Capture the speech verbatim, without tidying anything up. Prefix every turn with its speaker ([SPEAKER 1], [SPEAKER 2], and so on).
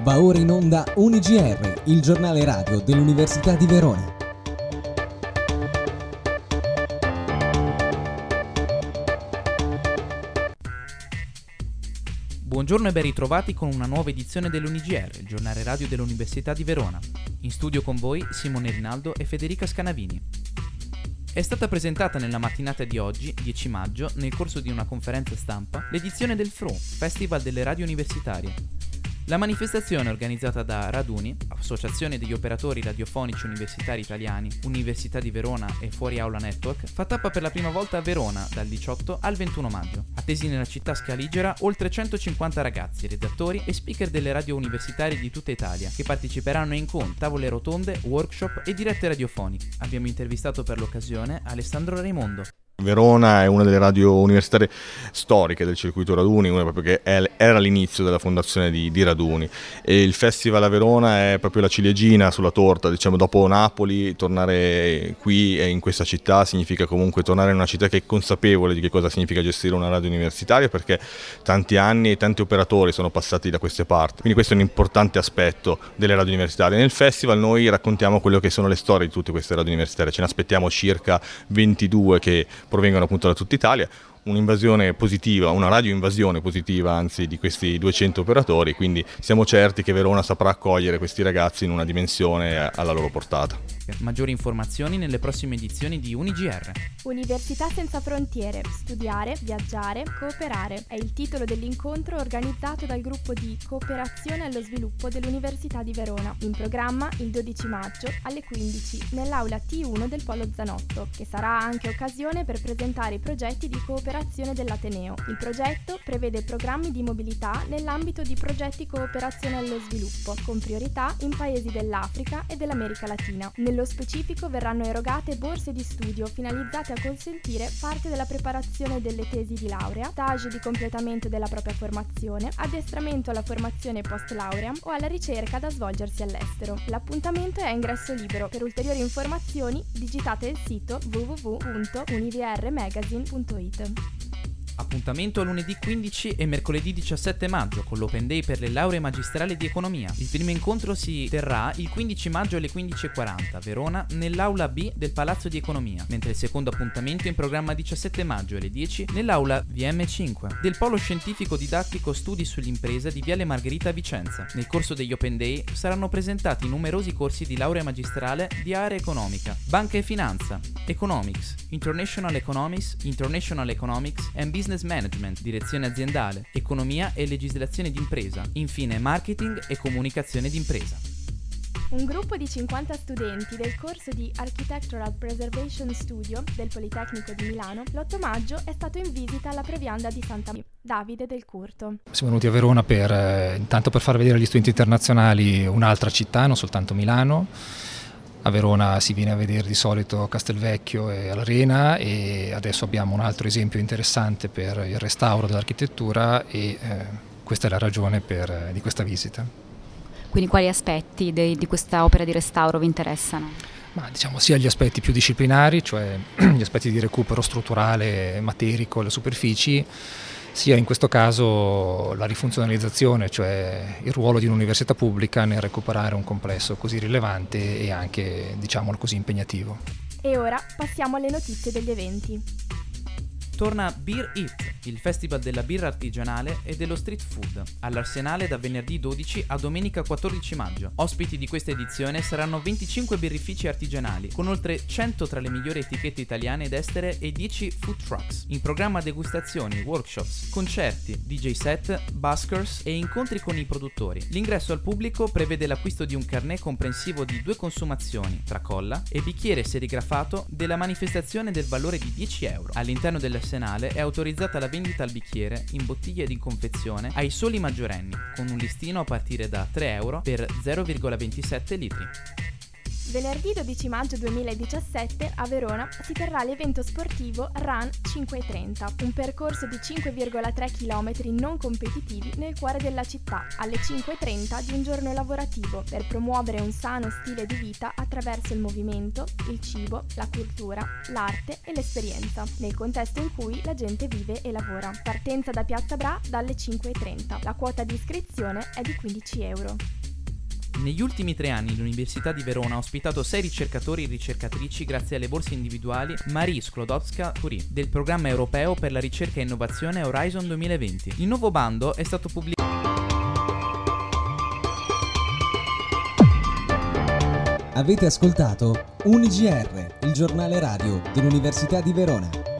[SPEAKER 1] Va ora in onda U N I G R, il giornale radio dell'Università di Verona.
[SPEAKER 2] Buongiorno e ben ritrovati con una nuova edizione dell'U N I G R, il giornale radio dell'Università di Verona. In studio con voi Simone Rinaldo e Federica Scanavini. È stata presentata nella mattinata di oggi, dieci maggio, nel corso di una conferenza stampa, l'edizione del F R U, Festival delle Radio Universitarie. La manifestazione, organizzata da Raduni, Associazione degli Operatori Radiofonici Universitari Italiani, Università di Verona e Fuori Aula Network, fa tappa per la prima volta a Verona dal diciotto al ventuno maggio. Attesi nella città scaligera oltre centocinquanta ragazzi, redattori e speaker delle radio universitarie di tutta Italia, che parteciperanno a incontri, tavole rotonde, workshop e dirette radiofoniche. Abbiamo intervistato per l'occasione Alessandro Raimondo.
[SPEAKER 3] Verona è una delle radio universitarie storiche del circuito Raduni, una proprio che era l'inizio della fondazione di, di Raduni, e il festival a Verona è proprio la ciliegina sulla torta. Diciamo, dopo Napoli, tornare qui e in questa città significa comunque tornare in una città che è consapevole di che cosa significa gestire una radio universitaria, perché tanti anni e tanti operatori sono passati da queste parti, quindi questo è un importante aspetto delle radio universitarie. Nel festival noi raccontiamo quello che sono le storie di tutte queste radio universitarie, ce ne aspettiamo circa ventidue che provengono appunto da tutta Italia, un'invasione positiva, una radio invasione positiva anzi di questi duecento operatori, quindi siamo certi che Verona saprà accogliere questi ragazzi in una dimensione alla loro portata.
[SPEAKER 2] Maggiori informazioni nelle prossime edizioni di U N I G R.
[SPEAKER 4] Università senza frontiere, studiare, viaggiare, cooperare è il titolo dell'incontro organizzato dal gruppo di cooperazione allo sviluppo dell'Università di Verona, in programma il dodici maggio alle quindici nell'aula T uno del Polo Zanotto, che sarà anche occasione per presentare i progetti di cooperazione dell'Ateneo. Il progetto prevede programmi di mobilità nell'ambito di progetti cooperazione allo sviluppo, con priorità in paesi dell'Africa e dell'America Latina. Nello specifico verranno erogate borse di studio finalizzate a consentire parte della preparazione delle tesi di laurea, stage di completamento della propria formazione, addestramento alla formazione post laurea o alla ricerca da svolgersi all'estero. L'appuntamento è a ingresso libero. Per ulteriori informazioni digitate il sito w w w punto univrmagazine punto it.
[SPEAKER 2] Appuntamento lunedì quindici e mercoledì diciassette maggio con l'Open Day per le lauree magistrali di economia. Il primo incontro si terrà il quindici maggio alle quindici e quaranta a Verona nell'aula B del Palazzo di Economia, mentre il secondo appuntamento è in programma diciassette maggio alle dieci nell'aula V M cinque del Polo Scientifico Didattico Studi sull'Impresa di Viale Margherita a Vicenza. Nel corso degli Open Day saranno presentati numerosi corsi di laurea magistrale di area economica, banca e finanza, economics, international economics, international economics and business management, direzione aziendale, economia e legislazione d'impresa, infine marketing e comunicazione d'impresa.
[SPEAKER 4] Un gruppo di cinquanta studenti del corso di Architectural Preservation Studio del Politecnico di Milano l'otto maggio è stato in visita alla Previanda di Santa Maria. Davide Del Curto.
[SPEAKER 5] Siamo venuti a Verona per eh, intanto per far vedere agli studenti internazionali un'altra città, non soltanto Milano. A Verona si viene a vedere di solito Castelvecchio e l'Arena, e adesso abbiamo un altro esempio interessante per il restauro dell'architettura e eh, questa è la ragione per, di questa visita.
[SPEAKER 6] Quindi quali aspetti de, di questa opera di restauro vi interessano?
[SPEAKER 5] Ma diciamo sia gli aspetti più disciplinari, cioè gli aspetti di recupero strutturale materico alle superfici, sia in questo caso la rifunzionalizzazione, cioè il ruolo di un'università pubblica nel recuperare un complesso così rilevante e anche, diciamolo così, impegnativo.
[SPEAKER 4] E ora passiamo alle notizie degli eventi.
[SPEAKER 2] Torna Beer It, il festival della birra artigianale e dello street food, all'Arsenale da venerdì dodici a domenica quattordici maggio. Ospiti di questa edizione saranno venticinque birrifici artigianali, con oltre cento tra le migliori etichette italiane ed estere e dieci food trucks. In programma degustazioni, workshops, concerti, D J set, buskers e incontri con i produttori. L'ingresso al pubblico prevede l'acquisto di un carnet comprensivo di due consumazioni, tracolla e bicchiere serigrafato della manifestazione del valore di dieci euro. All'interno dell'Arsenale è autorizzata la vendita al bicchiere in bottiglie di confezione ai soli maggiorenni, con un listino a partire da tre euro per zero virgola ventisette litri.
[SPEAKER 4] Venerdì dodici maggio duemiladiciassette a Verona si terrà l'evento sportivo Run cinque e trenta, un percorso di cinque virgola tre chilometri non competitivi nel cuore della città, alle cinque e trenta di un giorno lavorativo, per promuovere un sano stile di vita attraverso il movimento, il cibo, la cultura, l'arte e l'esperienza, nel contesto in cui la gente vive e lavora. Partenza da Piazza Bra dalle cinque e trenta. La quota di iscrizione è di quindici euro.
[SPEAKER 2] Negli ultimi tre anni l'Università di Verona ha ospitato sei ricercatori e ricercatrici grazie alle borse individuali Marie Sklodowska-Curie del programma europeo per la ricerca e innovazione Horizon duemilaventi. Il nuovo bando è stato pubblicato.
[SPEAKER 1] Avete ascoltato U N I G R, il giornale radio dell'Università di Verona.